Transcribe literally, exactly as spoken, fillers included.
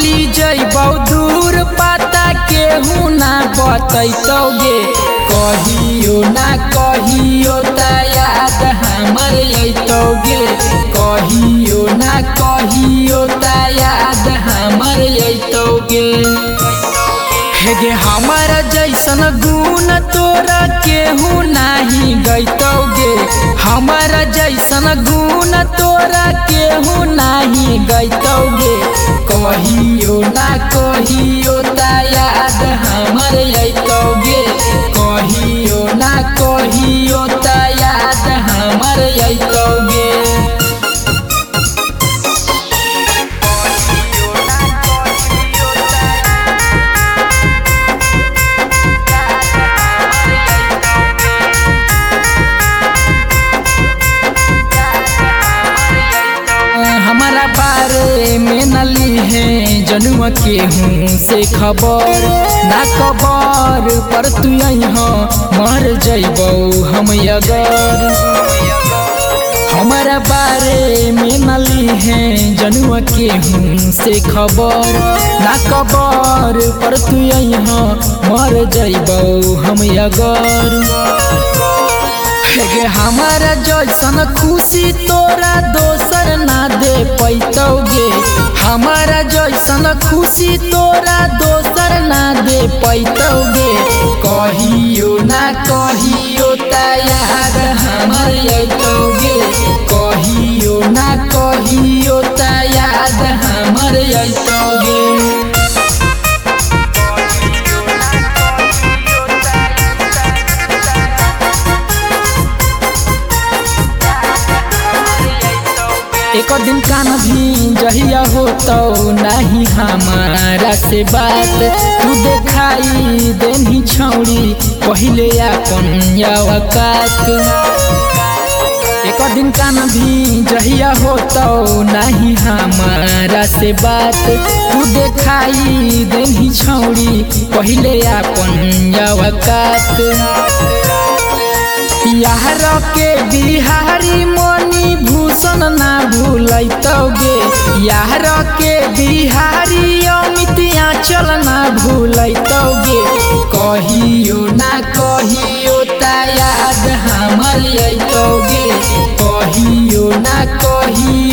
चली जइबौ दूर पता केहू ना बतैतौगे कहियो ना कहियो त याद हमर अइतौगे कहियो ना कहियो त याद हमर अइतौगे हेगे हमर जैसन गुण तोरा केहू नाही गइतौगे हमर जैसन गुण तोरा केहू नाही गइतौगे कहियो ना कहियो त याद हमर अइतौगे कहियो ना कहियो त याद हमर अइतौगे। हमारा बारे में नली है जनुआ के हूँ से खबर ना खबर पर तू यहाँ मर जइबौ हम अगर हमारा बारे में नली है जनुआ के हूँ से खबर ना खबर पर तू यहाँ मर जइबौ हम अगर हेगे हमारा जैसन खुशी तोरा दोसर ना दे पैतौगे हमारा जैसन खुशी तोरा दोसर ना दे पैतौगे कहियो ना कहियो त याद हमर अइतौगे कहियो ना कहियो त याद हमर अइतौगे। एक दिन कान भी जहिया होतौ नहीं हमारा से बात तू देखाई देनी छौड़ी पहिले अपन औकात एक दिन कान भी जहिया होतौ नहीं हमारा से बात तू देखाई देनी छौड़ी पहिले अपन औकात यार के बिहारी मनी भूषण ना भूलैतौगे यार के बिहारी अमित आंचल ना भूलैतौगे कहियो ना कहियो त याद हमर अइतौगे कहियो ना कहियो